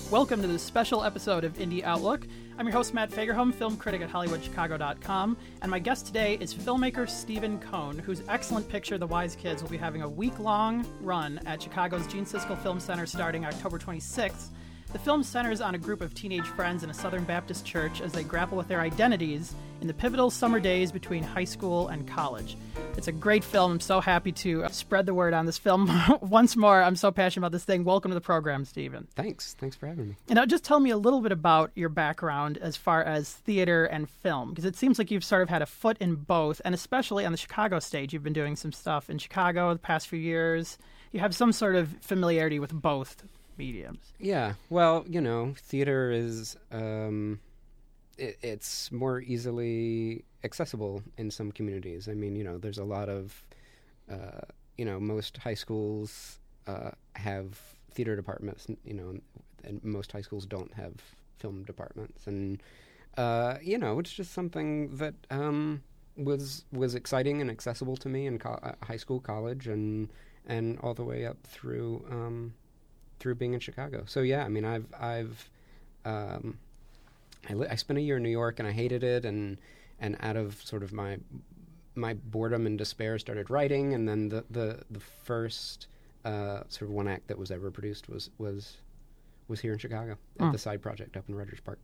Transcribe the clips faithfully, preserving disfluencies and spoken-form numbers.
Welcome to this special episode of Indie Outlook. I'm your host, Matt Fagerholm, film critic at Hollywood Chicago dot com, and my guest today is filmmaker Stephen Cohn, whose excellent picture, The Wise Kids, will be having a week-long run at Chicago's Gene Siskel Film Center starting October twenty-sixth. The film centers on a group of teenage friends in a Southern Baptist church as they grapple with their identities in the pivotal summer days between high school and college. It's a great film. I'm so happy to spread the word on this film once more. I'm so passionate about this thing. Welcome to the program, Stephen. Thanks. Thanks for having me. And now just tell me a little bit about your background as far as theater and film, because it seems like you've sort of had a foot in both, and especially on the Chicago stage. You've been doing some stuff in Chicago the past few years. You have some sort of familiarity with both mediums. Yeah. Well, you know, theater is, um, it, it's more easily accessible in some communities. I mean, you know, there's a lot of, uh, you know, most high schools uh, have theater departments, you know, and most high schools don't have film departments. And, uh, you know, it's just something that um, was was exciting and accessible to me in co- high school, college, and and all the way up through um, through being in Chicago. So, yeah, I mean, I've, I've um, I, li- I spent a year in New York and I hated it, and and out of sort of my my boredom and despair started writing, and then the the, the first uh, sort of one act that was ever produced was was was here in Chicago at Mm. the Side Project up in Rogers Park,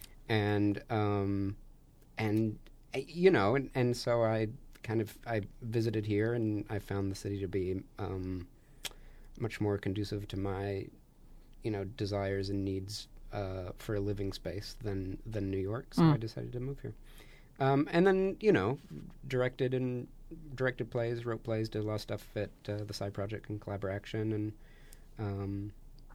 and um, and uh, you know, and, and so I kind of I visited here, and I found the city to be um, much more conducive to my, you know, desires and needs uh, for a living space than than New York. So Mm. I decided to move here. Um, and then, you know, directed and directed plays, wrote plays, did a lot of stuff at uh, the Side Project and Collaboration, and um,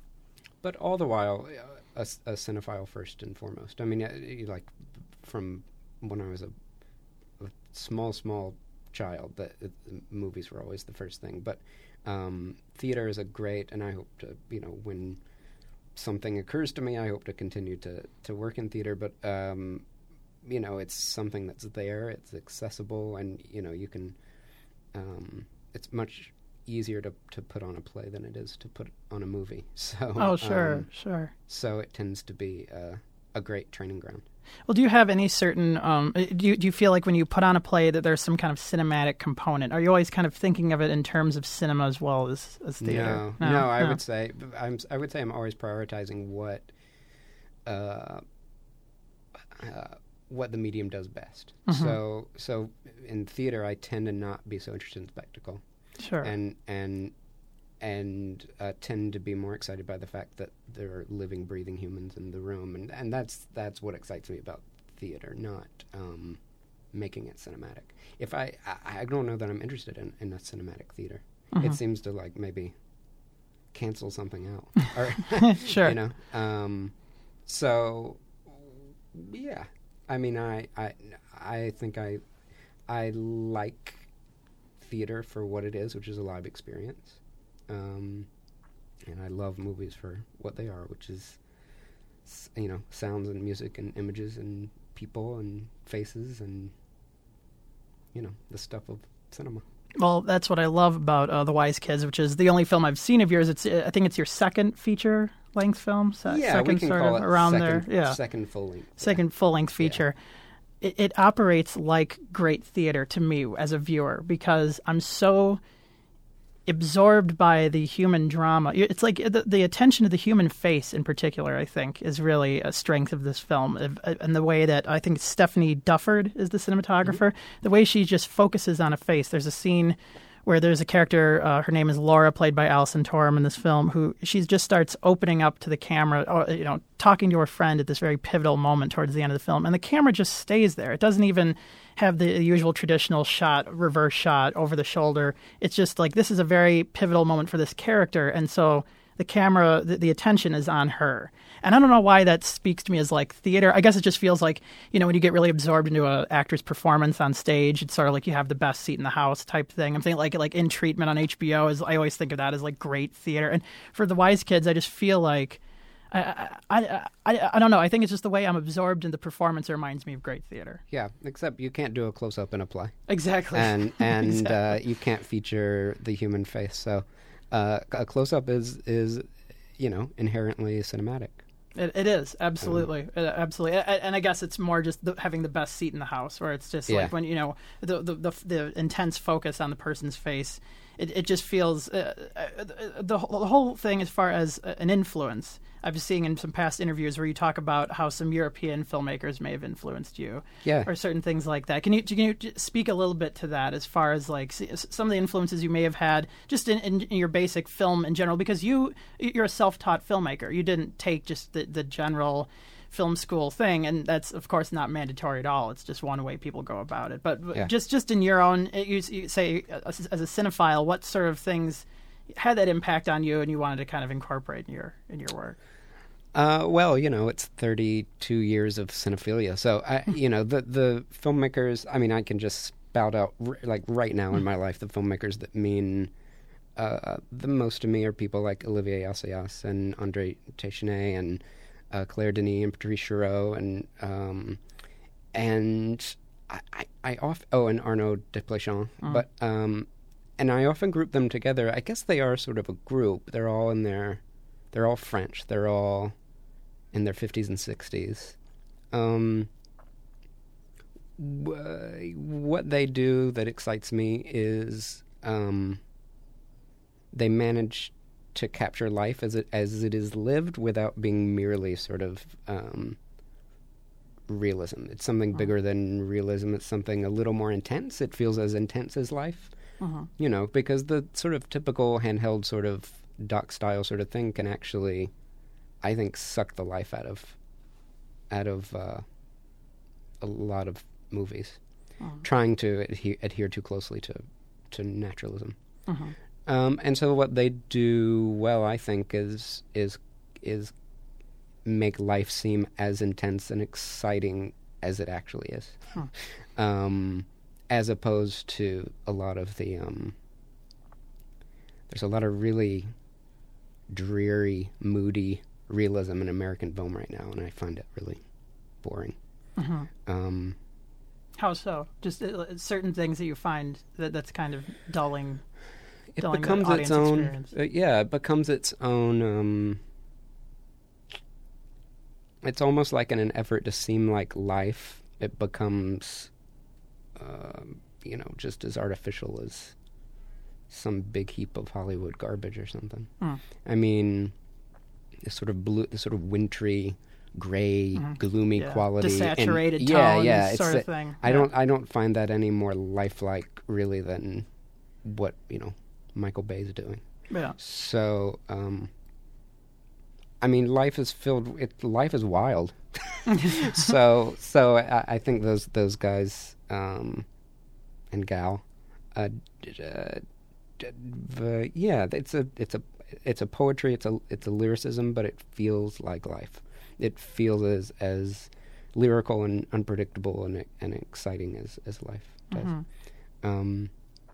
but all the while uh, a, a cinephile first and foremost. I mean, uh, you like from when I was a, a small, small child, that uh, movies were always the first thing. But um, theater is a great, and I hope to, you know, when something occurs to me, I hope to continue to to work in theater. But um, you know, it's something that's there, it's accessible, and, you know, you can, um, it's much easier to, to put on a play than it is to put on a movie. So, Oh, sure, um, sure. so it tends to be uh, a great training ground. Well, do you have any certain, um, do you, do you feel like when you put on a play that there's some kind of cinematic component? Are you always kind of thinking of it in terms of cinema as well as, as theater? No, no, I would say, I'm, I would say I'm always prioritizing what, uh, uh, what the medium does best. Mm-hmm. So, so in theater, I tend to not be so interested in spectacle. Sure. and and and uh, tend to be more excited by the fact that there are living, breathing humans in the room, and and that's that's what excites me about theater, not um, making it cinematic. If I, I I don't know that I'm interested in, in a cinematic theater. Mm-hmm. It seems to like maybe cancel something out, or Sure. you know. Um, so yeah, I mean, I I I think I I like theater for what it is, which is a live experience. Um, and I love movies for what they are, which is, s- you know, sounds and music and images and people and faces and, you know, the stuff of cinema. Well, that's what I love about uh, The Wise Kids, which is the only film I've seen of yours. It's uh, I think it's your second feature-length film. Se- yeah, second we can sort call of it around second, there. Yeah, second full length. second full-length feature. It, it operates like great theater to me as a viewer because I'm so absorbed by the human drama. It's like the, the attention to the human face in particular, I think, is really a strength of this film. And the way that I think Stephanie Dufford is the cinematographer, mm-hmm. the way she just focuses on a face. There's a scene where there's a character, uh, her name is Laura, played by Alison Torm in this film, who she just starts opening up to the camera, or, you know, talking to her friend at this very pivotal moment towards the end of the film. And the camera just stays there. It doesn't even have the usual traditional shot, reverse shot over the shoulder. It's just like, this is a very pivotal moment for this character. And so the camera, the, the attention is on her. And I don't know why that speaks to me as like theater. I guess it just feels like, you know, when you get really absorbed into an actor's performance on stage, it's sort of like you have the best seat in the house type thing. I'm thinking like like In Treatment on H B O is, I always think of that as like great theater. And for The Wise Kids, I just feel like, I I, I I don't know. I think it's just the way I'm absorbed in the performance. It reminds me of great theater. Yeah, except you can't do a close up in a play. Exactly. And and exactly. Uh, you can't feature the human face. So uh, a close up is is you know inherently cinematic. It, it is absolutely, um, uh, absolutely, and I guess it's more just the, having the best seat in the house, where it's just yeah. like when you know the, the the the intense focus on the person's face. It it just feels uh, uh, the the whole thing as far as an influence. I've been seeing in some past interviews where you talk about how some European filmmakers may have influenced you, yeah, or certain things like that. Can you can you speak a little bit to that as far as like some of the influences you may have had just in, in, in your basic film in general? Because you you're a self-taught filmmaker. You didn't take just the, the general film school thing, and that's of course not mandatory at all. It's just one way people go about it. But yeah. just just in your own, you, you say as a cinephile, what sort of things had that impact on you, and you wanted to kind of incorporate in your in your work? Uh, well, you know, it's thirty-two years of cinephilia. So, I, you know, the the filmmakers, I mean, I can just spout out, r- like, right now in my life, the filmmakers that mean uh, the most to me are people like Olivier Assayas and André Téchiné and uh, Claire Denis and Patrice Chéreau and, um, and I, I, I off, oh, and Arnaud Desplechin. Mm. But, um, and I often group them together. I guess they are sort of a group. They're all in their, they're all French. They're all in their fifties and sixties. Um, wh- what they do that excites me is um, they manage to capture life as it as it is lived without being merely sort of um, realism. It's something bigger than realism. It's something a little more intense. It feels as intense as life. Uh-huh. You know, because the sort of typical handheld sort of doc style sort of thing can actually, I think, suck the life out of out of uh, a lot of movies, uh-huh. trying to adhere, adhere too closely to to naturalism. Uh-huh. Um, and so what they do well, I think, is is is make life seem as intense and exciting as it actually is, huh. um, as opposed to a lot of the um, there's a lot of really dreary, moody realism in American film right now, and I find it really boring. Uh-huh. Um, How so? Just uh, certain things that you find that that's kind of dulling. It dulling becomes the its own. Experience. Uh, yeah, it becomes its own. Um, it's almost like in an effort to seem like life, it becomes, uh, you know, just as artificial as some big heap of Hollywood garbage or something. Mm. I mean, this sort of blue, this sort of wintry, gray, mm-hmm. gloomy yeah. quality, desaturated and, tones, yeah, yeah, sort it's of thing. I yeah. don't, I don't find that any more lifelike, really, than what you know Michael Bay's doing. Yeah. So, um, I mean, life is filled. It, life is wild. so, so I, I think those those guys um, and gal. Uh, uh, Uh, yeah, it's a it's a it's a poetry. It's a it's a lyricism, but it feels like life. It feels as as lyrical and unpredictable and and exciting as as life does. Mm-hmm. Um,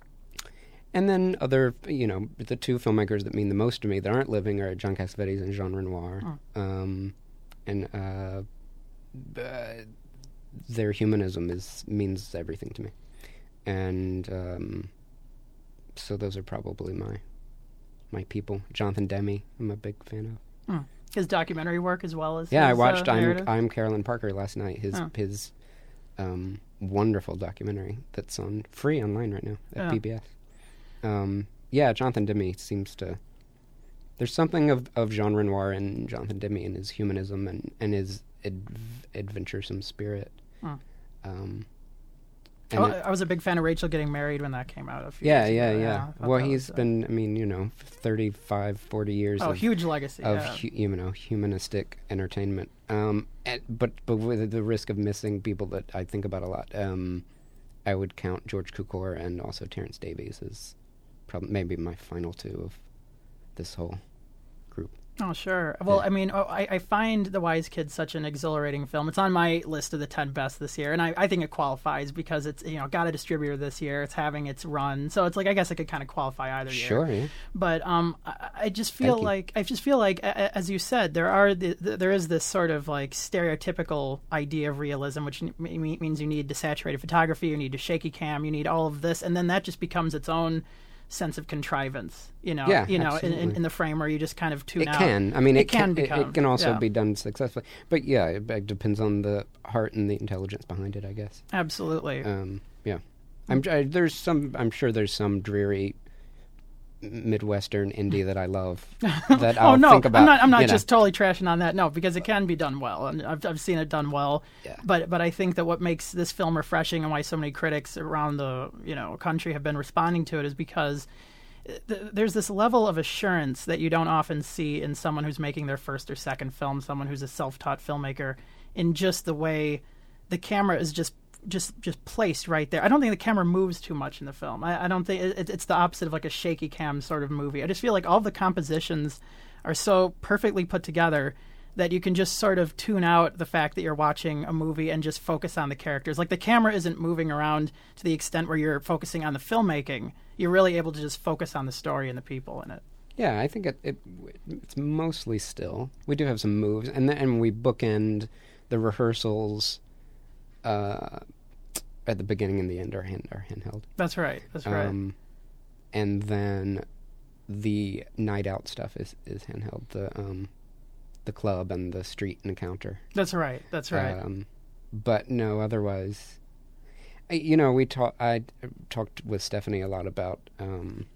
and then other, you know, the two filmmakers that mean the most to me that aren't living are John Cassavetes and Jean Renoir, oh. um, and uh, uh, their humanism is means everything to me, and. Um, So those are probably my my people. Jonathan Demme, I'm a big fan of. Hmm. His documentary work as well as yeah. his, I watched uh, I'm I'm Carolyn Parker last night. His oh. his um, wonderful documentary that's on free online right now at yeah. P B S. Um, yeah, Jonathan Demme seems to. There's something of, of Jean Renoir and Jonathan Demme in his humanism and and his adv- adventuresome spirit. Hmm. Um, Oh, it, I was a big fan of Rachel Getting Married when that came out a few yeah, years yeah, ago. yeah, yeah. Well, he's was, uh, been, I mean, you know, thirty-five, forty years oh, of, huge legacy, of yeah. hu- you know, humanistic entertainment. Um, and, but but with the risk of missing people that I think about a lot, um, I would count George Cukor and also Terrence Davies as probably maybe my final two of this whole group. Oh, sure. Well, yeah. I mean, oh, I, I find The Wise Kid such an exhilarating film. It's on my list of the ten best this year, and I, I think it qualifies because it's, you know, got a distributor this year. It's having its run. So it's like, I guess it could kind of qualify either year. Sure, yeah. But um, I, I just feel like, I just feel like, as you said, there are the, the, there is this sort of like stereotypical idea of realism, which n- means you need desaturated photography, you need a shaky cam, you need all of this, and then that just becomes its own sense of contrivance, you know, Yeah, you know, in, in, absolutely. in the frame where you just kind of tune It out. can. I mean, it, It can can. It, become, it can also yeah. be done successfully. But yeah, it, it depends on the heart and the intelligence behind it, I guess. Absolutely. Um, yeah, I'm. I, there's some. I'm sure there's some dreary Midwestern indie that I love that I'll oh no, think about. I'm not. I'm not you know. just totally trashing on that. No, because it can be done well, and I've I've seen it done well. Yeah. But but I think that what makes this film refreshing and why so many critics around the you know country have been responding to it is because th- there's this level of assurance that you don't often see in someone who's making their first or second film, someone who's a self-taught filmmaker, in just the way the camera is just. Just, just placed right there. I don't think the camera moves too much in the film. I, I don't think it, it's the opposite of like a shaky cam sort of movie. I just feel like all the compositions are so perfectly put together that you can just sort of tune out the fact that you're watching a movie and just focus on the characters. Like the camera isn't moving around to the extent where you're focusing on the filmmaking. You're really able to just focus on the story and the people in it. Yeah, I think it, it it's mostly still. We do have some moves, and then and we bookend the rehearsals. Uh, at the beginning and the end are hand are handheld. That's right. That's right. Um, and then the night out stuff is, is handheld. The um, the club and the street encounter. That's right. That's right. Um, but no, otherwise, I, you know, we talk. I talked with Stephanie a lot about um,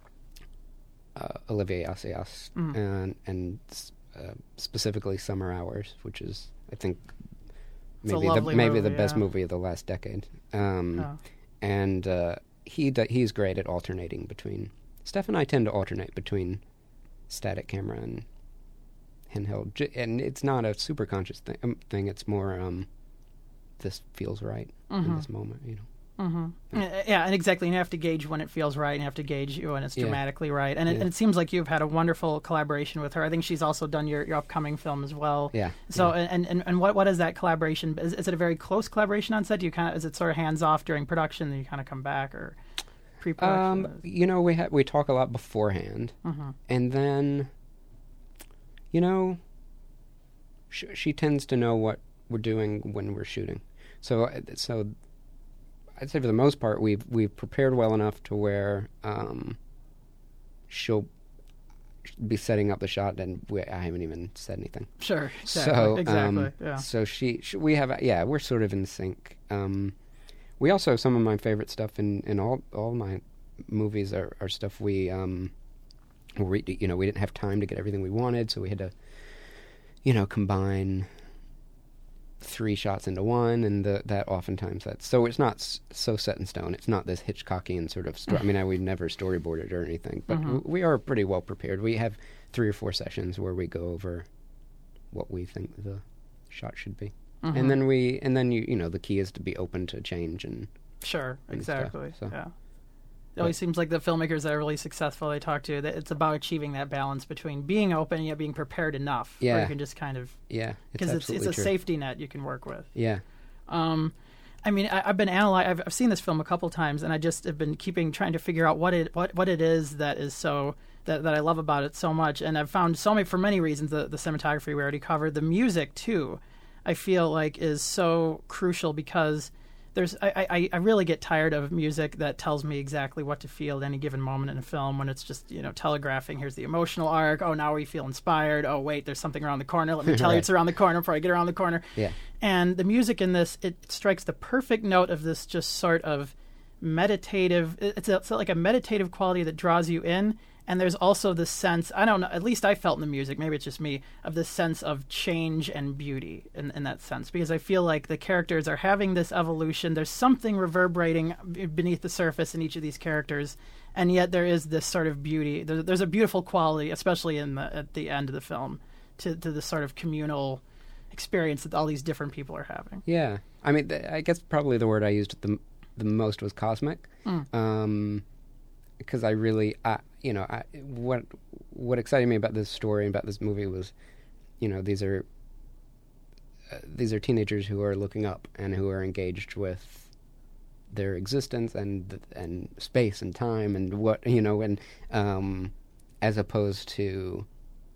uh, Olivier Assayas Mm. and and uh, specifically Summer Hours, which is I think. It's a Maybe the lovely maybe the movie, best yeah. movie of the last decade, um, Oh. and uh, he d- he's great at alternating between. Steph and I tend to alternate between static camera and handheld, J- and it's not a super conscious thing. Um, thing it's more um, this feels right Mm-hmm. in this moment, you know. Mm-hmm. Yeah, and exactly. And you have to gauge when it feels right, and you have to gauge when it's Yeah. dramatically right. And it, Yeah. and it seems like you've had a wonderful collaboration with her. I think she's also done your, your upcoming film as well. Yeah. So, yeah. and, and, and what what is that collaboration? Is, is it a very close collaboration on set? Do you kind of is it sort of hands off during production, then you kind of come back, or pre-production? Um, you know, we ha- we talk a lot beforehand, mm-hmm. and then, you know, sh- she tends to know what we're doing when we're shooting. So, uh, so I'd say for the most part, we've we've prepared well enough to where um, she'll be setting up the shot, and we, I haven't even said anything. Sure. Exactly. So, exactly. um, yeah. so she, she, we have, yeah, we're sort of in sync. Um, we also have some of my favorite stuff in, in all all my movies are, are stuff we, um, we, you know, we didn't have time to get everything we wanted, so we had to, you know, combine three shots into one, and the, that oftentimes that's so it's not s- so set in stone. It's not this Hitchcockian sort of story. I mean, I would never storyboarded or anything, but Mhm. w- we are pretty well prepared. We have three or four sessions where we go over what we think the shot should be, Mhm. and then we and then you you know the key is to be open to change and Sure, and stuff, exactly. so. Yeah. It always seems like the filmmakers that are really successful they talk to, that it's about achieving that balance between being open and yet being prepared enough. Where Yeah. you can just kind of, yeah, because it's, it's absolutely a true. safety net you can work with. Yeah, Um, I mean, I, I've been analyzing. I've, I've seen this film a couple times, and I just have been keeping trying to figure out what it what, what it is that is so that, that I love about it so much. And I've found so many for many reasons. The the cinematography we already covered, the music too. I feel like is so crucial because there's I, I, I really get tired of music that tells me exactly what to feel at any given moment in a film when it's just, you know, telegraphing, here's the emotional arc, oh, now we feel inspired, oh, wait, there's something around the corner, let me tell you Right. it's around the corner before I get around the corner. yeah, And the music in this, it strikes the perfect note of this just sort of meditative, it's, a, it's like a meditative quality that draws you in. And there's also this sense, I don't know, at least I felt in the music, maybe it's just me, of this sense of change and beauty in, in that sense. Because I feel like the characters are having this evolution. There's something reverberating beneath the surface in each of these characters. And yet there is this sort of beauty. There, there's a beautiful quality, especially in the, at the end of the film, to, to this sort of communal experience that all these different people are having. yeah. I mean, th- I guess probably the word I used the the most was cosmic. Mm. Um, because I really, I, you know, I, what what excited me about this story and about this movie was, you know, these are uh, these are teenagers who are looking up and who are engaged with their existence and and space and time and what you know, and um, as opposed to,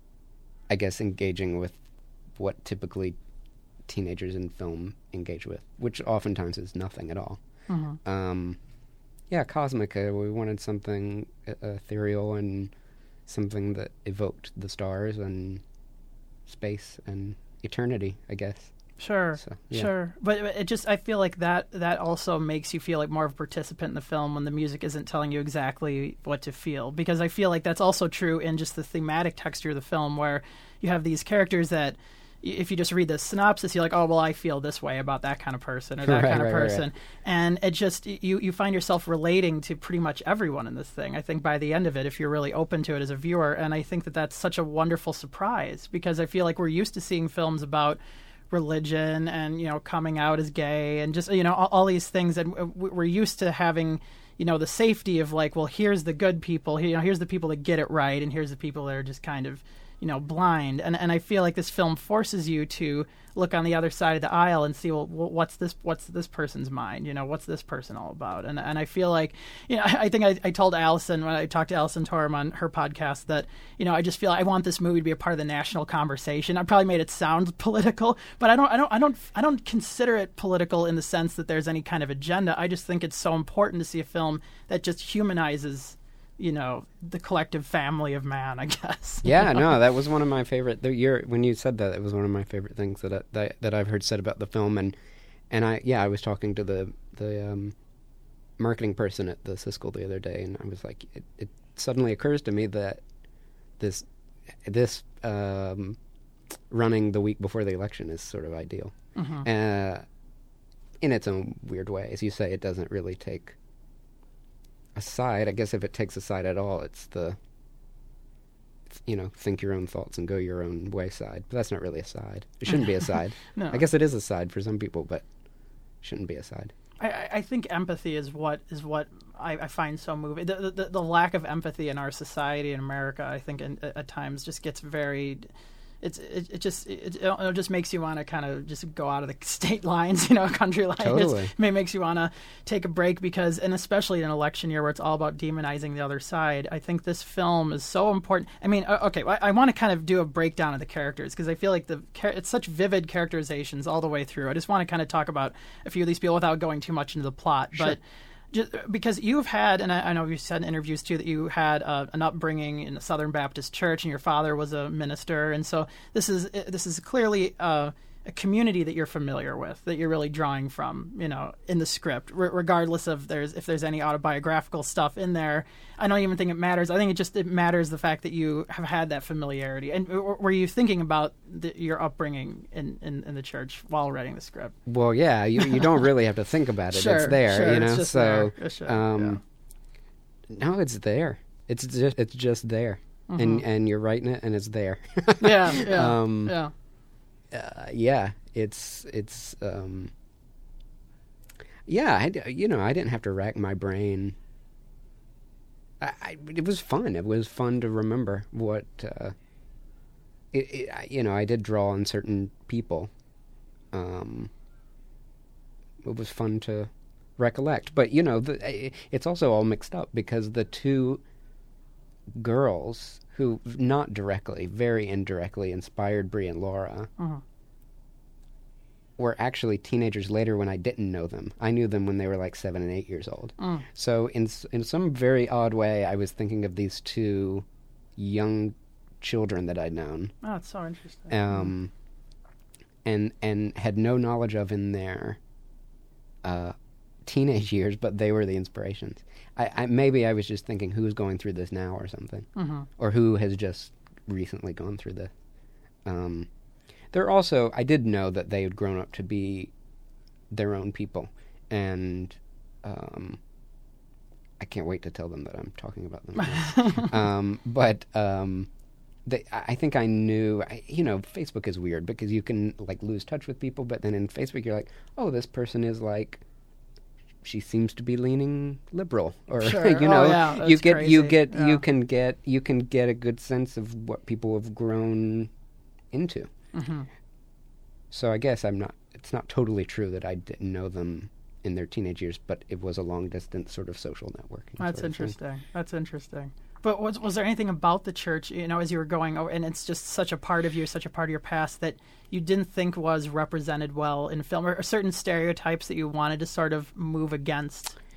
I guess, engaging with what typically teenagers in film engage with, which oftentimes is nothing at all. Mm-hmm. Um, yeah, cosmic. Uh, we wanted something uh, ethereal and something that evoked the stars and space and eternity, I guess. Sure, So, yeah. sure. But it just, I feel like that that also makes you feel like more of a participant in the film when the music isn't telling you exactly what to feel. Because I feel like that's also true in just the thematic texture of the film, where you have these characters that, if you just read the synopsis, you're like, oh, well, I feel this way about that kind of person or that Right, kind of right, right, person. right. And it just, you, you find yourself relating to pretty much everyone in this thing, I think, by the end of it, if you're really open to it as a viewer. And I think that that's such a wonderful surprise, because I feel like we're used to seeing films about religion and, you know, coming out as gay and just, you know, all, all these things. And we're used to having, you know, the safety of like, well, here's the good people, you know, here's the people that get it right, and here's the people that are just kind of, you know, blind. And and I feel like this film forces you to look on the other side of the aisle and see, well, what's this what's this person's mind? You know, what's this person all about? And and I feel like, you know, I, I think I, I told Allison when I talked to Allison Torm on her podcast that, you know, I just feel I want this movie to be a part of the national conversation. I probably made it sound political, but I don't I don't I don't I don't consider it political in the sense that there's any kind of agenda. I just think it's so important to see a film that just humanizes, you know, the collective family of man, I guess. Yeah, You know? no, that was one of my favorite. The year when you said that, it was one of my favorite things that I, that that I've heard said about the film. And and I yeah, I was talking to the the um, marketing person at the Siskel the other day, and I was like, it, it suddenly occurs to me that this this um, running the week before the election is sort of ideal, Mm-hmm. uh, in its own weird way. As you say, it doesn't really take a side. I guess if it takes a side at all, it's the, you know, think your own thoughts and go your own way side. But that's not really a side. It shouldn't be a side. No. I guess it is a side for some people, but it shouldn't be a side. I, I think empathy is what is what I, I find so moving. The, the the lack of empathy in our society in America, I think, in, at times just gets very. It's it, it just it, it just makes you want to kind of just go out of the state lines, you know, country lines. Totally. It's, it makes you want to take a break because, and especially in an election year where it's all about demonizing the other side. I think this film is so important. I mean, okay, I, I want to kind of do a breakdown of the characters because I feel like the it's such vivid characterizations all the way through. I just want to kind of talk about a few of these people without going too much into the plot, Sure. but. Just because you've had, and I, I know you've said in interviews too, that you had uh, an upbringing in a Southern Baptist church, and your father was a minister, and so this is this is clearly uh, a community that you're familiar with, that you're really drawing from, you know, in the script, r- regardless of there's if there's any autobiographical stuff in there. I don't even think it matters. I think it just it matters the fact that you have had that familiarity. And w- were you thinking about the, your upbringing in, in, in the church while writing the script? Well, yeah, you you don't really have to think about it. Sure, it's there, sure, you know. it's just so, there. Sure, um, no, it's there. It's just it's just there, Mm-hmm. and and you're writing it, and it's there. Yeah, yeah, um, yeah. Uh, yeah, it's it's um, yeah. I d- you know I didn't have to rack my brain. I, I it was fun. It was fun to remember what. Uh, it, it, I- you know, I did draw on certain people. Um, it was fun to recollect, but you know, the, it's also all mixed up because the two girls who, not directly, very indirectly inspired Bree and Laura, Mhm. were actually teenagers later when I didn't know them. I knew them when they were like seven and eight years old. Mm. So in s- in some very odd way, I was thinking of these two young children that I'd known, Oh, it's so interesting. um, and and had no knowledge of in their uh, teenage years, but they were the inspirations. I, I maybe I was just thinking who's going through this now or something, Mm-hmm. or who has just recently gone through this. Um, they're also I did know that they had grown up to be their own people, and um, I can't wait to tell them that I'm talking about them. now. um, but um, they, I I think I knew. I, you know, Facebook is weird because you can like lose touch with people, but then in Facebook you're like, oh, this person is like. She seems to be leaning liberal, or Sure. you Oh, know, yeah, you that's get you crazy. get Yeah. you can get you can get a good sense of what people have grown into. Mm-hmm. So I guess I'm not. It's not totally true that I didn't know them in their teenage years, but it was a long distance sort of social networking. That's sort of thing. interesting. That's interesting. But was was there anything about the church, you know, as you were going over, and it's just such a part of you, such a part of your past that you didn't think was represented well in film, or, or certain stereotypes that you wanted to sort of move against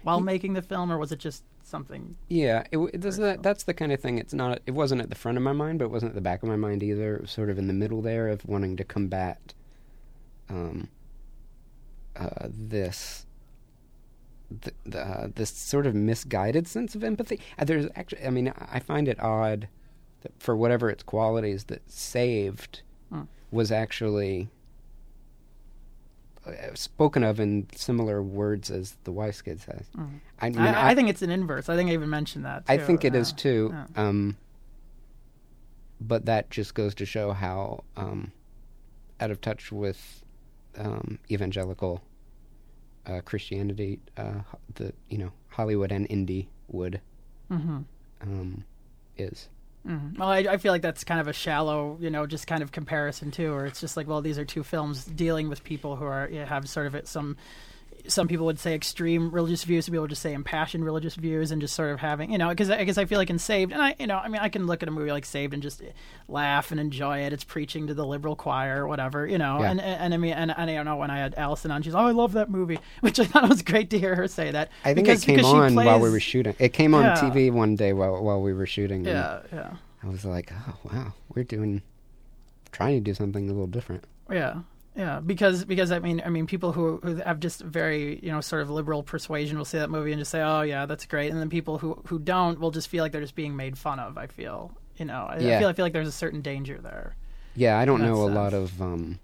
while making the film, or was it just something? Yeah, it, it does that, that's the kind of thing. It's not. It wasn't at the front of my mind, but it wasn't at the back of my mind either. It was sort of in the middle there of wanting to combat um, uh, this. The, the, uh, this sort of misguided sense of empathy. Uh, there's actually, I mean, I find it odd that for whatever its qualities, that Saved hmm. was actually uh, spoken of in similar words as The Wise Kids has. Mm. I, mean, I, I, I think it's an inverse. I think I even mentioned that, too. I think it yeah. is, too. Yeah. Um, but that just goes to show how um, out of touch with um, evangelical Uh, Christianity, uh, the you know Hollywood and indie would mm-hmm. um, is. Mm-hmm. Well, I, I feel like that's kind of a shallow, you know, just kind of comparison too, where it's just like, well, these are two films dealing with people who are you know, have sort of it, some. Some people would say extreme religious views. Some people would just say impassioned religious views, and just sort of having, you know, because I guess I feel like in Saved, and I, you know, I mean, I can look at a movie like Saved and just laugh and enjoy it. It's preaching to the liberal choir or whatever, you know, yeah. and, and and I mean, and, and I don't know, when I had Allison on, she's, oh, I love that movie, which I thought it was great to hear her say that. I think because, it came on plays, while we were shooting. It came on yeah. T V one day while while we were shooting. Yeah, yeah. I was like, oh wow, we're doing, trying to do something a little different. Yeah. Yeah, because because I mean I mean people who, who have just very you know sort of liberal persuasion will see that movie and just say, oh yeah, that's great, and then people who, who don't will just feel like they're just being made fun of. I feel you know I, yeah. I feel I feel like there's a certain danger there. Yeah, I don't know sense. a lot of um,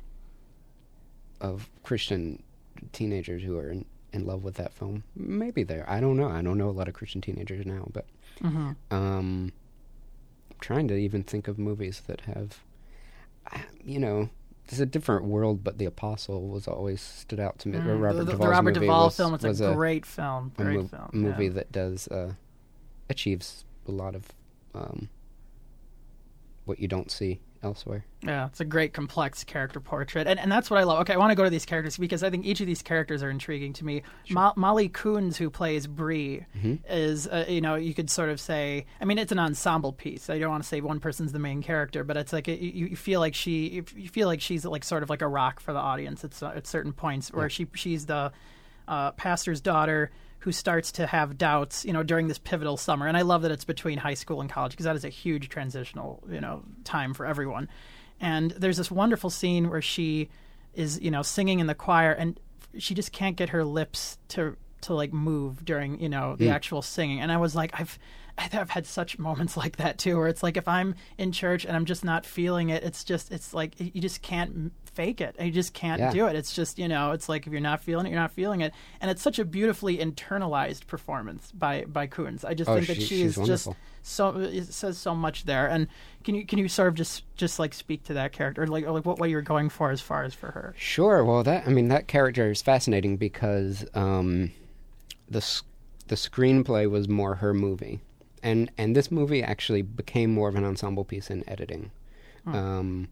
of Christian teenagers who are in, in love with that film. Maybe they're. I don't know. I don't know a lot of Christian teenagers now, but mm-hmm. um, I'm trying to even think of movies that have, you know. It's a different world, but The Apostle was always stood out to me. Mm, Robert the, Duvall's the Robert movie Duvall was, film. It's was a, a great film. Great a mo- film. movie yeah. that does uh, achieves a lot of um, what you don't see elsewhere. Yeah, it's a great complex character portrait, and and that's what I love. Okay, I want to go to these characters because I think each of these characters are intriguing to me. Sure. Mo- Molly Coons, who plays Bree, mm-hmm. is uh, you know you could sort of say, I mean, it's an ensemble piece. I don't want to say one person's the main character, but it's like it, you, you feel like she you feel like she's like sort of like a rock for the audience at uh, at certain points where yeah. she she's the uh, pastor's daughter who starts to have doubts, you know, during this pivotal summer. And I love that it's between high school and college because that is a huge transitional, you know, time for everyone. And there's this wonderful scene where she is, you know, singing in the choir, and she just can't get her lips to to like move during, you know, the mm. actual singing. And I was like, I've I've had such moments like that too, where it's like if I'm in church and I'm just not feeling it, it's just it's like you just can't fake it. You just can't yeah. do it. It's just, you know, it's like if you're not feeling it, you're not feeling it. And it's such a beautifully internalized performance by by Coons. I just oh, think that she, she is wonderful. just so it says so much there. And can you can you sort of just just like speak to that character, or like or like what what you're going for as far as for her? Sure. Well, that I mean that character is fascinating because um, the the screenplay was more her movie. And and this movie actually became more of an ensemble piece in editing. Hmm. Um,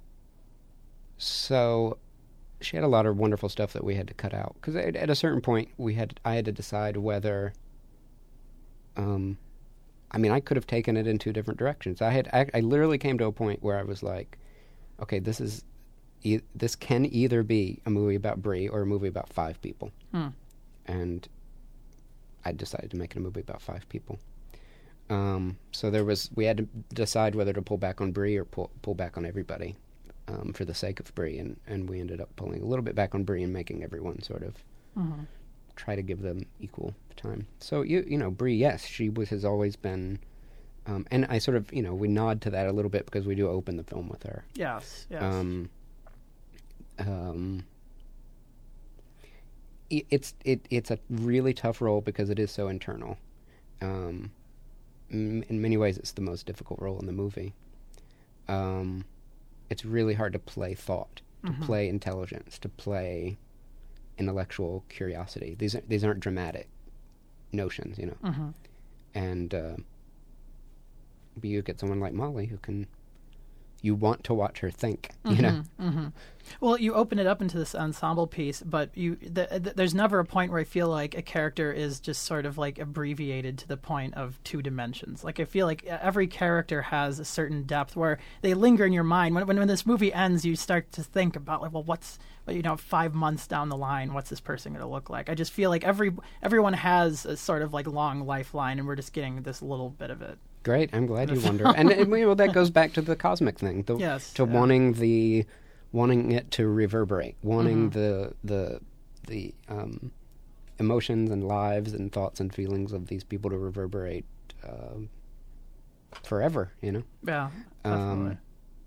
so she had a lot of wonderful stuff that we had to cut out. Because at, at a certain point, we had I had to decide whether... Um, I mean, I could have taken it in two different directions. I had I, I literally came to a point where I was like, okay, this is e- this can either be a movie about Bree or a movie about five people. Hmm. And I decided to make it a movie about five people. Um, so there was, we had to decide whether to pull back on Bree or pull, pull back on everybody, um, for the sake of Bree, and, and we ended up pulling a little bit back on Bree and making everyone sort of mm-hmm. try to give them equal time. So you you know Bree, yes, she was has always been, um, and I sort of you know we nod to that a little bit because we do open the film with her. Yes, yes. Um, um, it, it's it it's a really tough role because it is so internal. Um. In many ways, it's the most difficult role in the movie. Um, it's really hard to play thought, to mm-hmm. play intelligence, to play intellectual curiosity. These are, these aren't dramatic notions, you know. Mm-hmm. And uh, but you get someone like Molly who can you want to watch her think, you mm-hmm, know? Mm-hmm. Well, you open it up into this ensemble piece, but you the, the, there's never a point where I feel like a character is just sort of like abbreviated to the point of two dimensions. Like I feel like every character has a certain depth where they linger in your mind. When when, when this movie ends, you start to think about like, well, what's you know, five months down the line, what's this person going to look like? I just feel like every everyone has a sort of like long lifeline, and we're just getting this little bit of it. Great, I'm glad you wonder, and, and well, that goes back to the cosmic thing, the, yes, to yeah. wanting the. wanting it to reverberate, wanting mm-hmm. the the the um, emotions and lives and thoughts and feelings of these people to reverberate uh, forever, you know? Yeah, definitely. Um,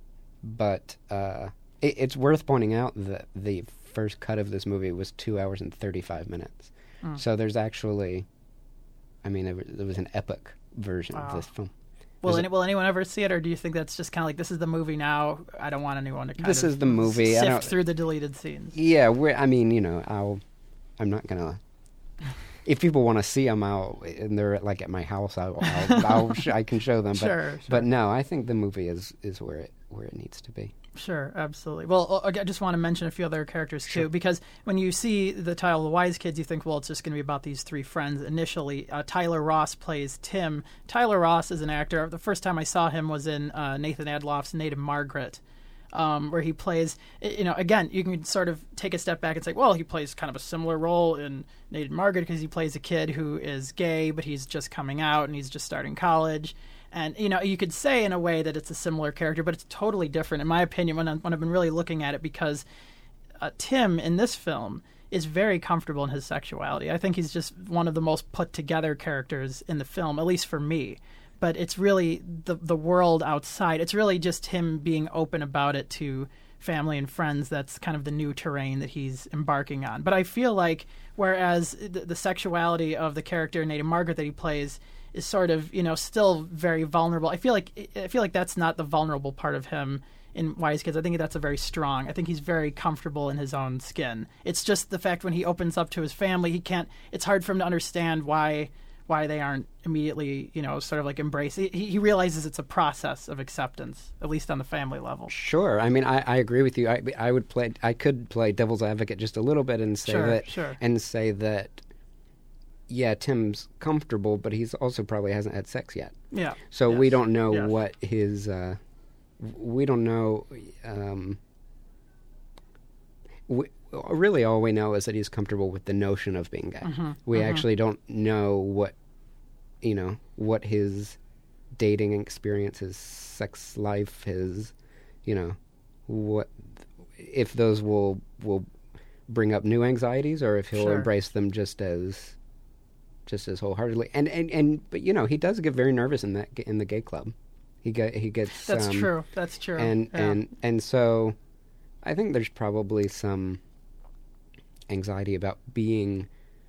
but uh, it, it's worth pointing out that the first cut of this movie was two hours and thirty-five minutes. Mm. So there's actually, I mean, there was, there was an epic version wow. of this film. Will, any, will anyone ever see it, or do you think that's just kind of like, this is the movie now, I don't want anyone to kind this of is the movie. sift I don't, through the deleted scenes? Yeah, we're, I mean, you know, I'll, I'm not going to... If people want to see them, I'll, and they're like at my house, I'll, I'll, I'll sh- I can show them. But, sure, sure. But no, I think the movie is, is where it where it needs to be. Sure, absolutely. Well, I just want to mention a few other characters, too, sure. because when you see the title, The Wise Kids, you think, well, it's just going to be about these three friends initially. Uh, Tyler Ross plays Tim. Tyler Ross is an actor. The first time I saw him was in uh, Nathan Adloff's Native Margaret, um, where he plays, you know, again, you can sort of take a step back and say, well, he plays kind of a similar role in Native Margaret because he plays a kid who is gay, but he's just coming out and he's just starting college. And, you know, you could say in a way that it's a similar character, but it's totally different, in my opinion, when, I, when I've been really looking at it, because uh, Tim in this film is very comfortable in his sexuality. I think he's just one of the most put-together characters in the film, at least for me. But it's really the the world outside. It's really just him being open about it to family and friends. That's kind of the new terrain that he's embarking on. But I feel like, whereas the, the sexuality of the character Native Margaret that he plays is sort of, you know, still very vulnerable. I feel like I feel like that's not the vulnerable part of him in Wise Kids. I think that's a very strong. I think he's very comfortable in his own skin. It's just the fact when he opens up to his family, he can't. It's hard for him to understand why why they aren't immediately, you know, sort of like embrace. He, he realizes it's a process of acceptance, at least on the family level. Sure. I mean, I, I agree with you. I I would play. I could play devil's advocate just a little bit and say sure, that sure. and say that. Yeah, Tim's comfortable, but he's also probably hasn't had sex yet. Yeah. So yes. we don't know yes. what his. Uh, we don't know. Um, we, really, all we know is that he's comfortable with the notion of being gay. Mm-hmm. We mm-hmm. actually don't know what, you know, what his dating experience, his sex life, his, you know, what if those will will bring up new anxieties, or if he'll sure. embrace them just as. Just as wholeheartedly, and, and and but you know he does get very nervous in that in the gay club. He get he gets. That's um, true. That's true. And yeah. and and so, I think there's probably some anxiety about being.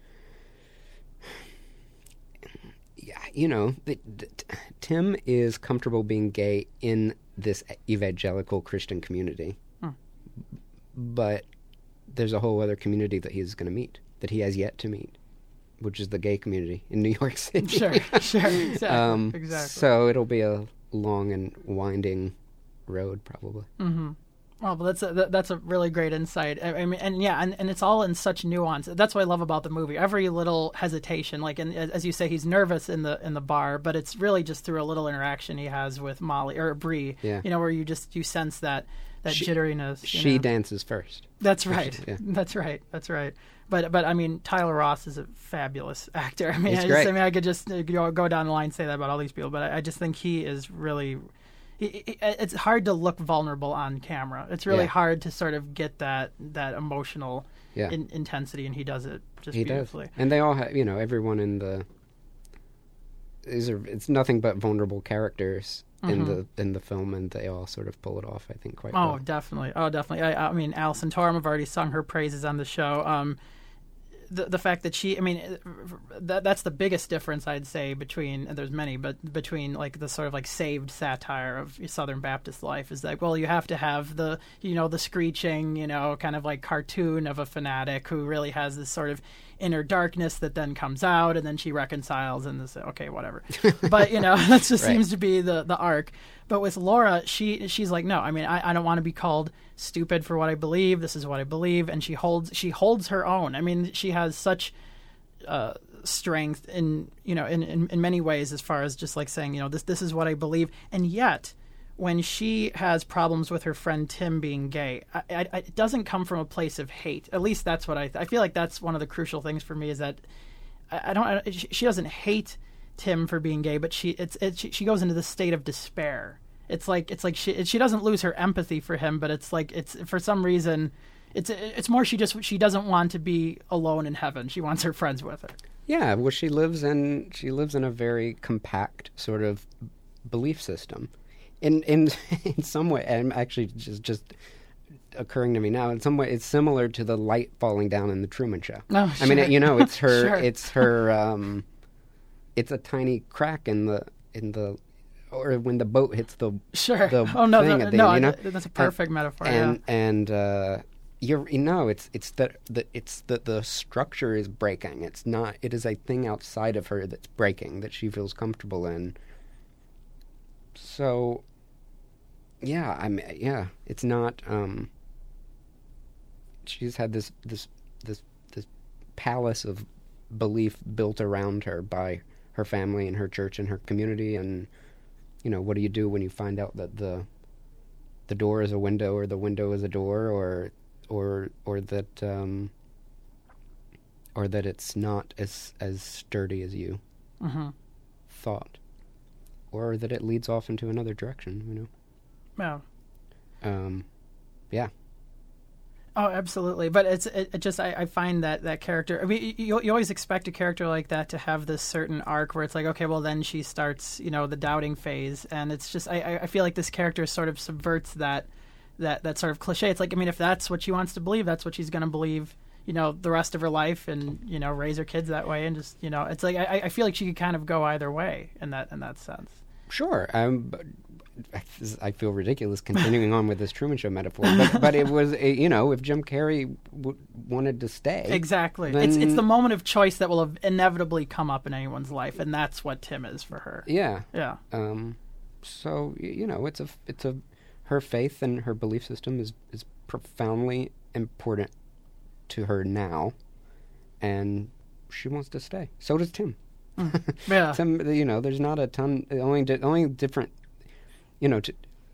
Yeah, you know, the, the, Tim is comfortable being gay in this evangelical Christian community, hmm. but there's a whole other community that he's going to meet that he has yet to meet. Which is the gay community in New York City. Sure, sure, exactly, um, exactly. So it'll be a long and winding road, probably. Mm-hmm. Well, but that's a, that's a really great insight. I, I mean, and yeah, and, and it's all in such nuance. That's what I love about the movie. Every little hesitation, like, and as you say, he's nervous in the in the bar, but it's really just through a little interaction he has with Molly or Bree. Yeah. You know, where you just you sense that that she, jitteriness. She know? dances first. That's right. She, yeah. That's right. That's right. But but I mean, Tyler Ross is a fabulous actor. I mean, He's I, just, great. I mean, I could just you know, go down the line and say that about all these people, but I, I just think he is really. He, he, it's hard to look vulnerable on camera. It's really yeah. hard to sort of get that that emotional yeah. in, intensity, and he does it just he beautifully. Does. And they all have, you know, everyone in the. These are it's nothing but vulnerable characters. Mm-hmm. in the in the film, and they all sort of pull it off, I think, quite oh, well. Definitely. Oh, definitely. I, I mean, Alison Torm, I've already sung her praises on the show. Um, the the fact that she, I mean, that that's the biggest difference I'd say between, and there's many, but between like the sort of like saved satire of Southern Baptist life is like, well, you have to have the, you know, the screeching, you know, kind of like cartoon of a fanatic who really has this sort of inner darkness that then comes out, and then she reconciles and this, okay, whatever. But, you know, that just right. seems to be the, the arc. But with Laura, she she's like, no, I mean, I, I don't want to be called stupid for what I believe. This is what I believe. And she holds she holds her own. I mean, she has such uh, strength in, you know, in, in, in many ways as far as just like saying, you know, this this is what I believe. And yet, when she has problems with her friend Tim being gay, I, I, it doesn't come from a place of hate. At least that's what I I feel like that's one of the crucial things for me is that I, I don't I, she doesn't hate Tim for being gay, but she it's it, she, she goes into this state of despair. It's like it's like she she doesn't lose her empathy for him, but it's like it's for some reason it's it's more she just she doesn't want to be alone in heaven. She wants her friends with her. Yeah, well, she lives in she lives in a very compact sort of belief system. In in in some way, and actually just just occurring to me now, in some way, it's similar to the light falling down in the Truman Show. Oh, I sure. mean, you know, it's her sure. it's her um, it's a tiny crack in the in the. Or when the boat hits the sure. the oh no, thing the, at the no, end, you know? that's a perfect and, metaphor. And yeah. and uh, you're you know it's it's that the it's that the structure is breaking. It's not. It is a thing outside of her that's breaking that she feels comfortable in. So, yeah, I'm yeah. It's not. Um, she's had this this this this palace of belief built around her by her family and her church and her community and. You know, what do you do when you find out that the the door is a window or the window is a door or or or that um, or that it's not as as sturdy as you mm-hmm. thought, or that it leads off into another direction, you know? Yeah. Um, yeah. Oh, absolutely. But it's it, it just I, I find that that character. I mean, you you always expect a character like that to have this certain arc where it's like, okay, well then she starts, you know, the doubting phase, and it's just I I feel like this character sort of subverts that that that sort of cliche. It's like, I mean, if that's what she wants to believe, that's what she's going to believe, you know, the rest of her life, and you know, raise her kids that way, and just you know, it's like I I feel like she could kind of go either way in that in that sense. Sure. Um. But I feel ridiculous continuing on with this Truman Show metaphor, but, but it was, a, you know, if Jim Carrey w- wanted to stay. Exactly. Then, it's it's the moment of choice that will inevitably come up in anyone's life, and that's what Tim is for her. Yeah. Yeah. Um, so, you know, it's a, it's a, her faith and her belief system is, is profoundly important to her now, and she wants to stay. So does Tim. Mm. Yeah. Tim, you know, there's not a ton, only, di- only different... You know, to,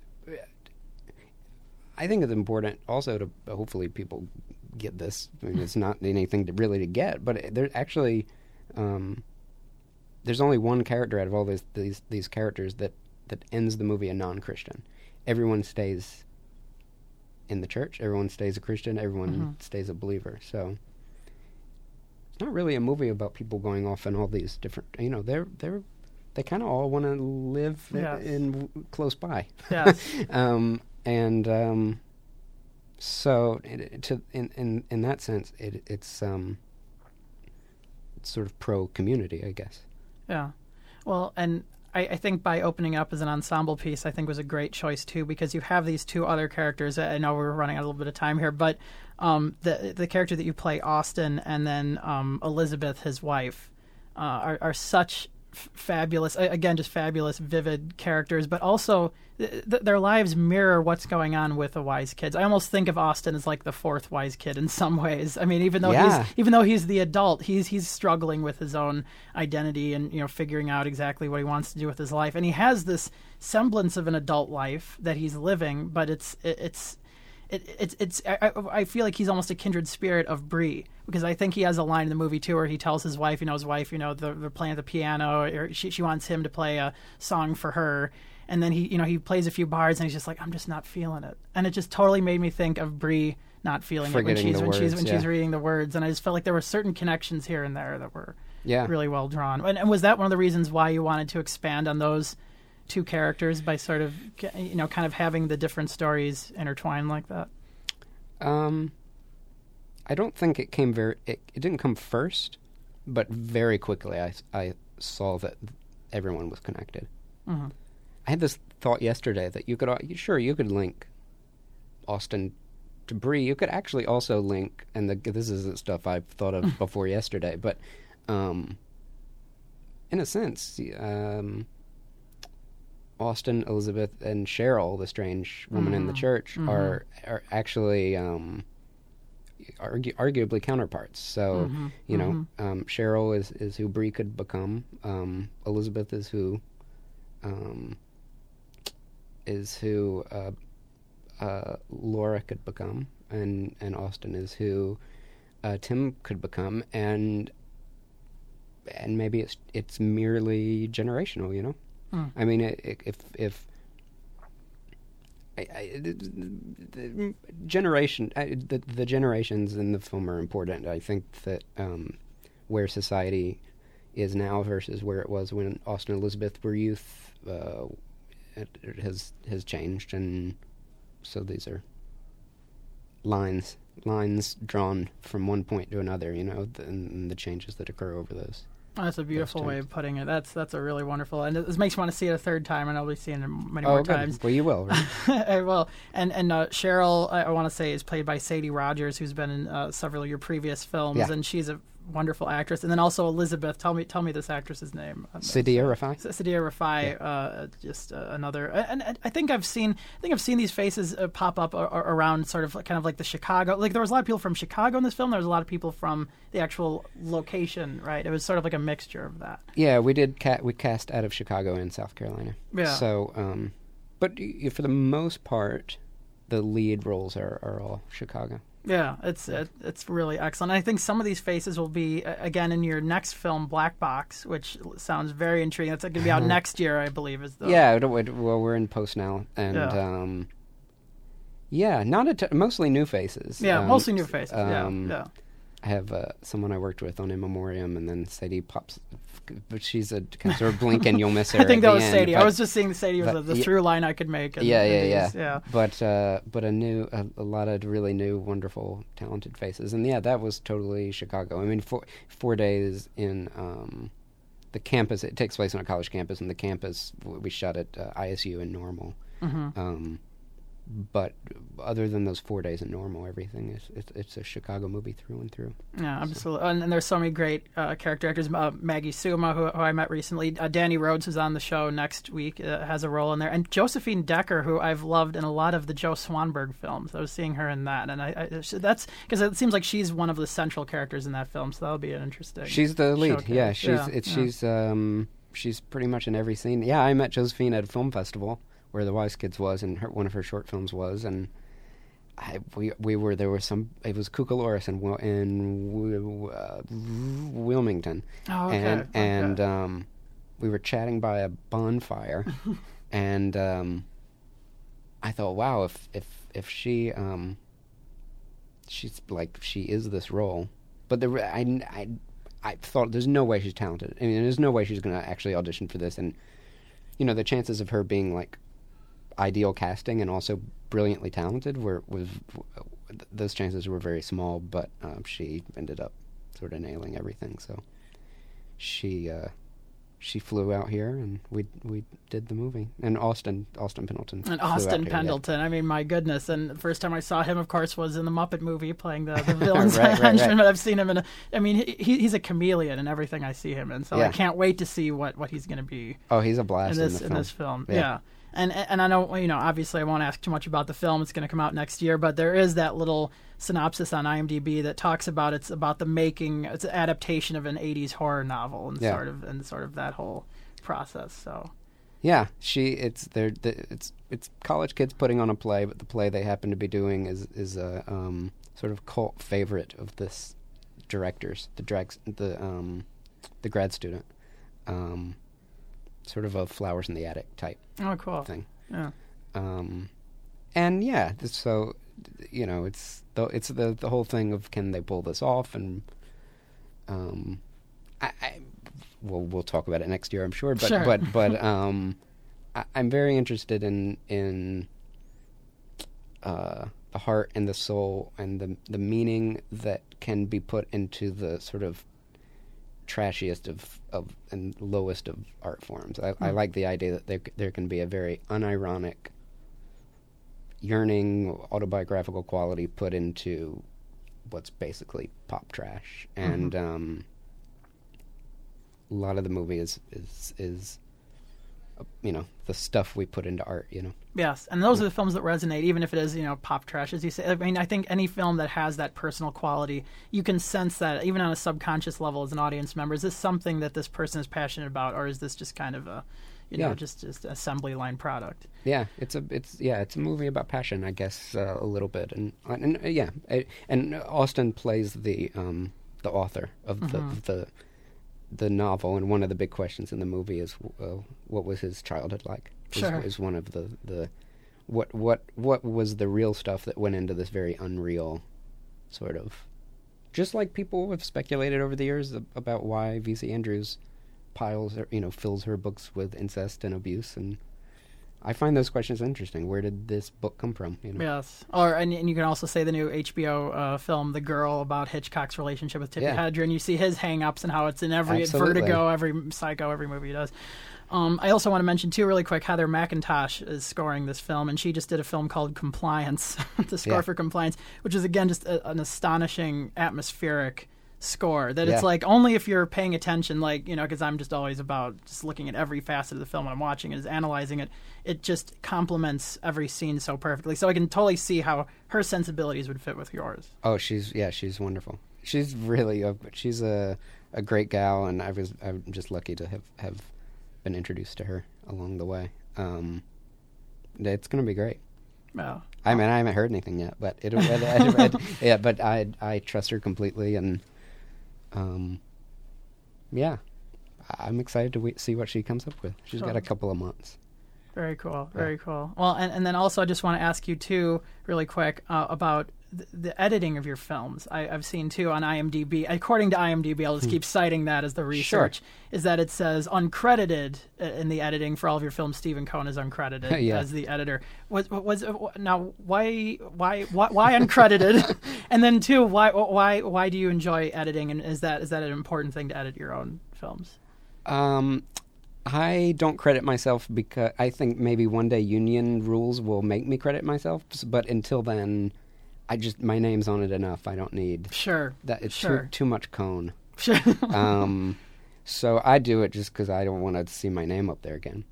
I think it's important also to hopefully people get this. I mean, it's not anything to really to get, but there actually, um, there's only one character out of all these these these characters that, that ends the movie a non-Christian. Everyone stays in the church. Everyone stays a Christian. Everyone mm-hmm. stays a believer. So it's not really a movie about people going off in all these different. You know, they're they're. They kind of all want to live yes. in, in close by, yes. um, and um, so it, to in, in in that sense, it, it's um, it's sort of pro community, I guess. Yeah, well, and I, I think by opening up as an ensemble piece, I think was a great choice too, because you have these two other characters. I know we're running out a little bit of time here, but um, the the character that you play, Austin, and then um, Elizabeth, his wife, uh, are, are such fabulous, again, just fabulous, vivid characters, but also th- th- their lives mirror what's going on with the wise kids. I almost think of Austin as like the fourth wise kid in some ways. I mean, even though yeah. he's even though he's the adult, he's he's struggling with his own identity and you know figuring out exactly what he wants to do with his life, and he has this semblance of an adult life that he's living, but it's it, it's. It, it's it's I, I feel like he's almost a kindred spirit of Bree, because I think he has a line in the movie too where he tells his wife, you know, his wife, you know, they're, they're playing the piano, or she she wants him to play a song for her, and then he you know he plays a few bars and he's just like, I'm just not feeling it, and it just totally made me think of Bree not feeling Forgetting it when she's the when words, she's when yeah. she's reading the words, and I just felt like there were certain connections here and there that were yeah. really well drawn. And, and was that one of the reasons why you wanted to expand on those two characters by sort of you know kind of having the different stories intertwined like that? Um, I don't think it came very. It, it didn't come first, but very quickly I, I saw that everyone was connected. Mm-hmm. I had this thought yesterday that you could al- sure you could link Austin to Bree. You could actually also link, and the, this isn't stuff I've thought of before yesterday, but um, in a sense, um, Austin, Elizabeth, and Cheryl, the strange woman mm-hmm. in the church, mm-hmm. are are actually. Um, Argu- arguably counterparts. So, mm-hmm, you know, mm-hmm. um, Cheryl is, is who Bree could become. Um, Elizabeth is who um, is who uh, uh, Laura could become, and and Austin is who uh, Tim could become, and and maybe it's it's merely generational. You know, mm. I mean, it, it, if if I, I, the, the generation, I, the, the generations in the film are important. I think that um, where society is now versus where it was when Austin and Elizabeth were youth, uh, it, it has has changed, and so these are lines lines drawn from one point to another. You know, the, and the changes that occur over those. Oh, that's a beautiful way of putting it. That's that's a really wonderful, and this makes me want to see it a third time, and I'll be seeing it many oh, more good. times. Well, you will. Right? I will. And and uh, Cheryl, I, I want to say, is played by Sadie Rogers, who's been in uh, several of your previous films, yeah. and she's a wonderful actress. And then also Elizabeth. Tell me, tell me this actress's name. Sadia Rafai. Sadia Rafai. Yeah. Uh, just uh, another. And, and I think I've seen. I think I've seen these faces uh, pop up ar- ar- around, sort of, kind of like the Chicago. Like there was a lot of people from Chicago in this film. There was a lot of people from the actual location. Right. It was sort of like a mixture of that. Yeah, we did. Ca- we cast out of Chicago and South Carolina. Yeah. So, um, but y- for the most part, the lead roles are, are all Chicago. Yeah, it's it, it's really excellent. I think some of these faces will be, uh, again, in your next film, Black Box, which sounds very intriguing. That's going to be out next year, I believe. Is the Yeah, it, it, well, we're in post now. And, yeah, um, yeah not a t- mostly new faces. Yeah, um, mostly new faces, um, yeah, yeah. I have uh, someone I worked with on In Memoriam, and then Sadie pops, but she's a kind of sort of blink and you'll miss her. I think at that the was end, Sadie. but, I was just seeing Sadie was but, the, the yeah, through line I could make. In, yeah, in yeah, these, yeah, yeah. But uh, but a new, a, a lot of really new, wonderful, talented faces, and yeah, that was totally Chicago. I mean, four four days in um, the campus. It takes place on a college campus, and the campus we shot at uh, I S U in Normal. Mm-hmm. Um, but other than those four days in Normal, everything is it's, it's a Chicago movie through and through. Yeah, absolutely. So. And, and there's so many great uh, character actors. Uh, Maggie Suma, who, who I met recently. Uh, Danny Rhodes, who's on the show next week, uh, has a role in there. And Josephine Decker, who I've loved in a lot of the Joe Swanberg films. I was seeing her in that, and I, I that's because it seems like she's one of the central characters in that film. So that'll be an interesting. She's the lead. showcase. Yeah, she's yeah, it's yeah. she's um she's pretty much in every scene. Yeah, I met Josephine at a film festival where The Wise Kids was, and her, one of her short films was, and I, we we were there was some it was Cucaloris in Wil- in uh, Wilmington, oh, okay. and okay. and um, we were chatting by a bonfire, and um, I thought, wow, if if if she um, she's like she is this role, but the I I I thought there's no way she's talented. I mean, there's no way she's going to actually audition for this, and you know the chances of her being like ideal casting and also brilliantly talented were was those chances were very small, but um, she ended up sort of nailing everything. So she uh, she flew out here, and we we did the movie. And Austin Austin Pendleton and flew Austin out here, Pendleton. I mean, my goodness! And the first time I saw him, of course, was in the Muppet movie playing the, the villain's right, right, henchman. right. But I've seen him in. A, I mean, he, he's a chameleon in everything I see him in. So Yeah. I can't wait to see what, what he's going to be. Oh, he's a blast in this in, the in film. this film. Yeah. yeah. And and I know, you know, obviously I won't ask too much about the film. It's going to come out next year, but there is that little synopsis on IMDb that talks about it's about the making, it's an adaptation of an eighties horror novel, and Yeah. sort of and sort of that whole process. So Yeah, she it's they're, the it's it's college kids putting on a play, but the play they happen to be doing is is a um, sort of cult favorite of this director's, the drag the um, the grad student. Um, sort of a Flowers in the Attic type oh, cool thing. Yeah. Um, and yeah, so you know, it's the it's the the whole thing of can they pull this off, and um, I, I we'll we'll talk about it next year, I'm sure. But Sure. but but um, I, I'm very interested in in uh, the heart and the soul and the the meaning that can be put into the sort of trashiest of, of and lowest of art forms. I, mm. I like the idea that there there can be a very unironic, yearning, autobiographical quality put into what's basically pop trash, and mm-hmm. um, a lot of the movie is is is uh, you know, the stuff we put into art. You know. Yes, and those yeah. are the films that resonate, even if it is, you know, pop trash, as you say. I mean, I think any film that has that personal quality, you can sense that even on a subconscious level as an audience member. Is this something that this person is passionate about, or is this just kind of a, you yeah. know, just just assembly line product? Yeah, it's a it's yeah, it's a movie about passion, I guess, uh, a little bit, and and uh, yeah, it, and Austen plays the um, the author of the mm-hmm. the the novel, and one of the big questions in the movie is uh, what was his childhood like? Sure. Is, is one of the, the what what what was the real stuff that went into this very unreal sort of, just like people have speculated over the years about why V C Andrews piles her, you know, fills her books with incest and abuse, and I find those questions interesting. Where did this book come from? You know? Yes, or and, and you can also say the new H B O uh, film, The Girl, about Hitchcock's relationship with Tippi yeah. Hedren. You see his hang-ups and how it's in every Absolutely. Vertigo, every Psycho, every movie he does. Um, I also want to mention, too, really quick, Heather McIntosh is scoring this film, and she just did a film called Compliance, the score yeah. for Compliance, which is, again, just a, an astonishing atmospheric score that yeah. it's like only if you're paying attention, like, you know, because I'm just always about just looking at every facet of the film when I'm watching it, is analyzing it. It just complements every scene so perfectly. So I can totally see how her sensibilities would fit with yours. Oh, she's, yeah, she's wonderful. She's really, a, she's a, a great gal, and I was, I'm just lucky to have, have been introduced to her along the way. Um, it's going to be great. Well, I mean, I haven't heard anything yet, but it, it, it, it, yeah, but I, I trust her completely, and um, yeah, I'm excited to wait, see what she comes up with. She's sure. got a couple of months. Very cool. Very yeah. cool. Well, and, and then also I just want to ask you too, really quick, uh, about the, the editing of your films. I, I've seen too on IMDb. According to IMDb, I'll just keep citing that as the research. Sure. Is that it says uncredited in the editing for all of your films. Stephen Cohn is uncredited yeah. as the editor. Was was now why why why, why uncredited? And then two, why why why do you enjoy editing? And is that is that an important thing to edit your own films? Um. I don't credit myself because I think maybe one day union rules will make me credit myself. But until then, I just my name's on it enough. I don't need sure that. It's sure. too too much Cohn. Sure. um, so I do it just because I don't want to see my name up there again.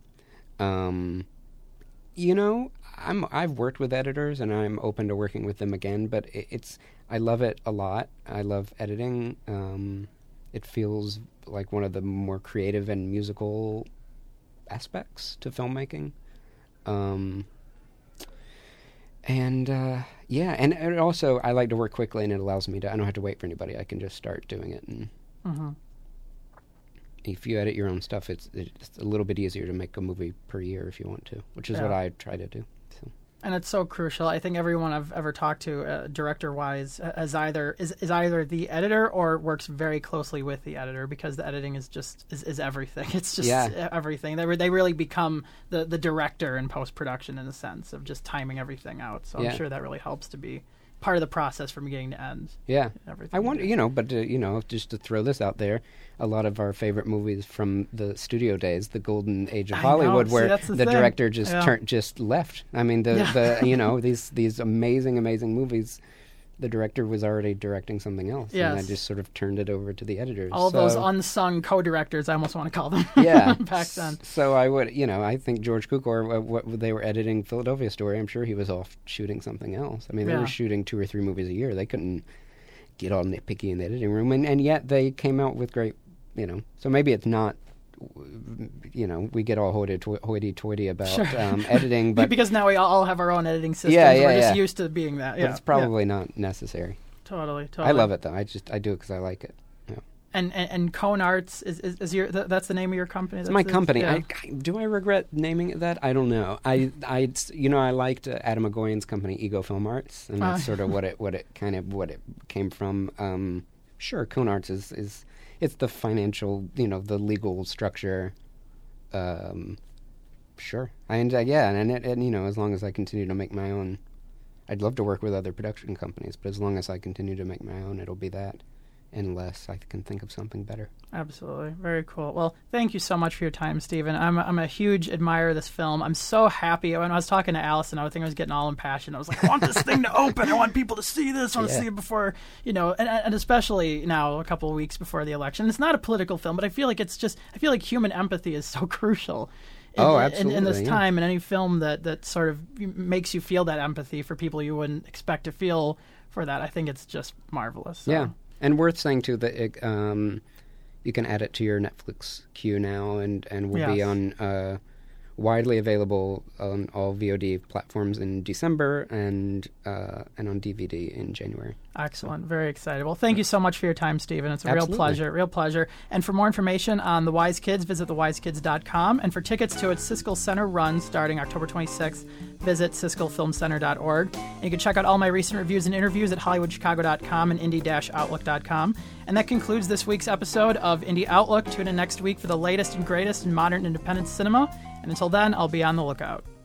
Um, you know, I'm I've worked with editors and I'm open to working with them again. But it, it's I love it a lot. I love editing. Um, it feels like one of the more creative and musical aspects to filmmaking. Um, and, uh, yeah, and, and also I like to work quickly, and it allows me to, I don't have to wait for anybody. I can just start doing it. And mm-hmm. if you edit your own stuff, it's, it's a little bit easier to make a movie per year if you want to, which is yeah. what I try to do. So. And it's so crucial. I think everyone I've ever talked to, uh, director-wise, as either is, is either the editor or works very closely with the editor, because the editing is just is, is everything. It's just yeah. everything. They re- they really become the, the director in post-production in a sense of just timing everything out. So yeah. I'm sure that really helps to be part of the process from beginning to end. Yeah, everything I wonder, you know, but uh, you know, just to throw this out there, a lot of our favorite movies from the studio days, the golden age of I Hollywood, know. where See, the, the thing. director just yeah. turned, just left. I mean, the, yeah. the you know these these amazing amazing movies, the director was already directing something else, yes. and I just sort of turned it over to the editors. All so, those unsung co-directors, I almost want to call them. Yeah, back then. So I would, you know, I think George Cukor, uh, what they were editing Philadelphia Story, I'm sure he was off shooting something else. I mean, they yeah. were shooting two or three movies a year. They couldn't get all nitpicky in the editing room, and, and yet they came out with great, you know. So maybe it's not, you know, we get all hoity-toity about sure. um, editing, but because now we all have our own editing systems. Yeah, yeah, we're just yeah. used to being that. Yeah, but it's probably yeah. not necessary. Totally, totally. I love it though. I just I do it because I like it. Yeah. And, and and Cohn Arts is, is, is your th- that's the name of your company. It's that's my it? company. Yeah. I, I, do I regret naming it that? I don't know. I I you know I liked uh, Adam McGoyan's company, Ego Film Arts, and that's Uh. sort of what it what it kind of what it came from. Um, sure, Cohn Arts is is it's the financial, you know, the legal structure. Um, sure, I and uh, yeah, and it, and you know, as long as I continue to make my own. I'd love to work with other production companies, but as long as I continue to make my own, it'll be that, unless I can think of something better. Absolutely. Very cool. Well, thank you so much for your time, Stephen. I'm a, I'm a huge admirer of this film. I'm so happy. When I was talking to Allison, I think I was getting all impassioned. I was like, I want this thing to open. I want people to see this. I want Yeah. to see it before, you know, and, and especially now, a couple of weeks before the election. It's not a political film, but I feel like it's just, I feel like human empathy is so crucial. In, Oh, in, absolutely, in this yeah. time, in any film that, that sort of makes you feel that empathy for people you wouldn't expect to feel for that, I think it's just marvelous. So. Yeah. And worth saying, too, that it, um, you can add it to your Netflix queue now, and, and will be Yes. on uh, widely available on all V O D platforms in December and uh, and on D V D in January. Excellent. Very excited. Well, thank you so much for your time, Stephen. It's a real Absolutely. pleasure. Real pleasure. And for more information on The Wise Kids, visit the wise kids dot com. And for tickets to its Siskel Center run starting October twenty-sixth, visit siskel film center dot org. And you can check out all my recent reviews and interviews at hollywood chicago dot com and indie outlook dot com. And that concludes this week's episode of Indie Outlook. Tune in next week for the latest and greatest in modern independent cinema. And until then, I'll be on the lookout.